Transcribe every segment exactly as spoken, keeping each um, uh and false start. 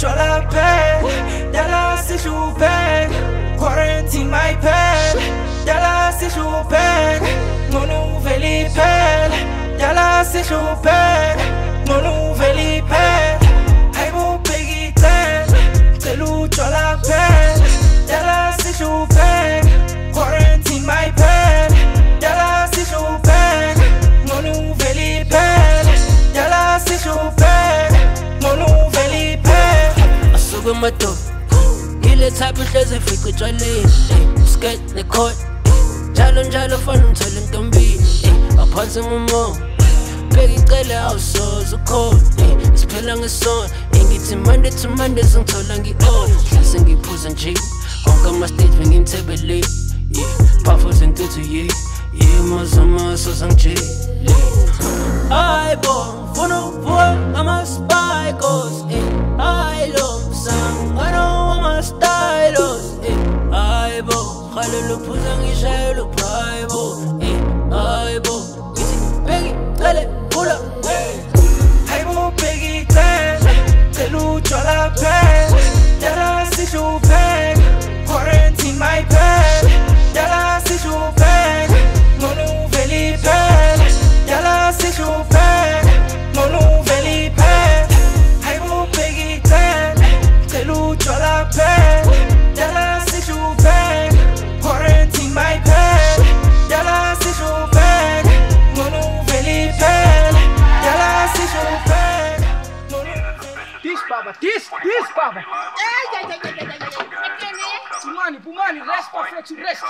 toi la peine. Y'a c'est chaud peine. Quarantine my peine. Y'a c'est chaud peine. Mon nouvel épelle. Y'a c'est chaud peine. Mon nouvel épelle. Hey mon Peggy ten. C'est l'eau toi la peine. Y'a c'est chaud peine. Quarantine my peine. Y'a c'est chaud peine. Mon nouvel épelle. Y'a c'est chaud peine. Mon nouvel épelle. Asuka madoda ile type uhlezi efika utshwaleni skate necourt njalo njalo fana umthole entombini aphansi ngomo bheka icele awusoze ukhona siphela ngesona ngithi Monday to Monday sengithola ngi-off sengiphuza nje onke ama-stage bengimthebeleni phafuza intuthu ye mazamaso sangijele hayi bo ngifuna ukuvuka ngama-spikos hayi lo msangano wama-stylos hayi bo rhalela uphuza ngishayela uphayi bo hayi bo ngithi bheki cele phula Hey mon Peggy ten. C'est l'eau toi la peine. Y'a c'est chaud peine. Quarantine my peine. Y'a c'est chaud peine. Mon nouvel épelle. Y'a c'est chaud peine. Mon nouvel épelle. Hey mon Peggy ten. C'est l'eau toi la peine. Y'a c'est chaud peine. Quarantine my peine. Y'a c'est chaud peine. Mon nouvel épelle. Y'a c'est chaud peine. This baba, this, this baba. Hey, hey, hey, hey, hey, hey, hey. Pumani, Pumani, rest, perfect, rest.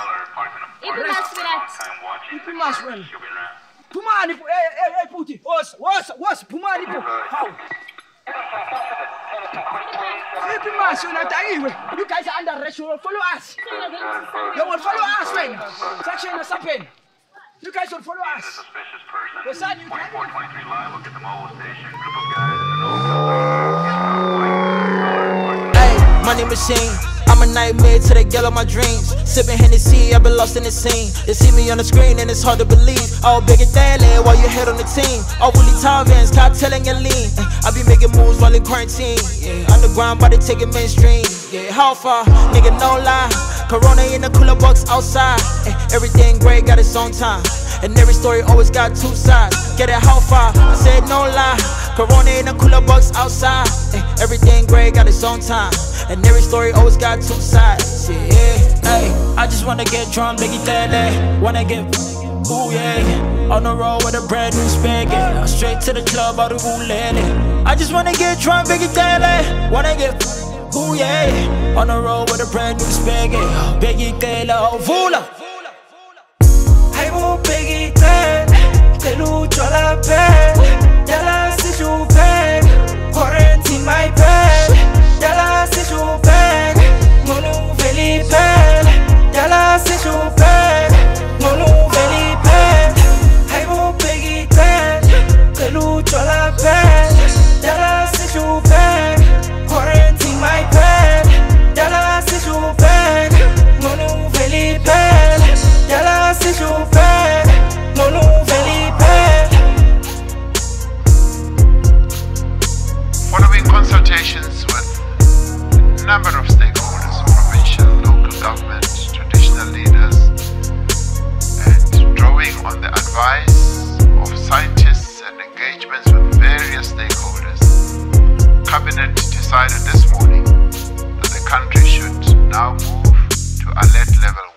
Ipumas, well. Pumani, hey, hey, hey, Puti. What's, what's, what's, Pumani, how? Ipumas, you're not anyway. You guys are under arrest. You will follow us. You will follow us, man. Section or something. You guys will follow us. The son, you can. Hey, money machine. I'm a nightmare to the girl of my dreams. Sipping Hennessy, I've been lost in the scene. They see me on the screen and it's hard to believe. All big and daily while you head on the team. All Willie Tarvins, cartelling and lean. I be making moves while in quarantine. Yeah, underground, but they taking mainstream. Yeah, how far? Nigga, no lie. Corona in the cooler box outside. Eh, everything great got its own time. And every story always got two sides. Get it how far? I said no lie. Corona in the cooler box outside. Eh, everything great got its own time. And every story always got two sides. Yeah, hey, I just wanna get drunk, biggie daddy. Wanna get ooh yeah. On the road with a brand new spaghetti. Straight to the club, all the roulette. I just wanna get drunk, biggie daddy. Wanna get ooh yeah. On the road with a brand new spaghetti. Biggie daddy, voula. Hey mon Peggy ten. C'est l'eau toi la peine. Y'a c'est chaud peine. Quarantine my peine. Y'a c'est chaud peine. Mon nouvel épelle. Y'a c'est chaud peine. Mon nouvel épelle. Hey mon Peggy ten. C'est l'eau toi la peine. Y'a c'est chaud peine. Quarantine my peine. Y'a c'est chaud peine. Mon nouvel épelle. Y'a c'est chaud peine. Mon nouvel épelle. Following consultations with a number of stakeholders, provincial, local governments, traditional leaders, and drawing on the advice of scientists and engagements with various stakeholders, Cabinet decided this morning that the country should now move to alert level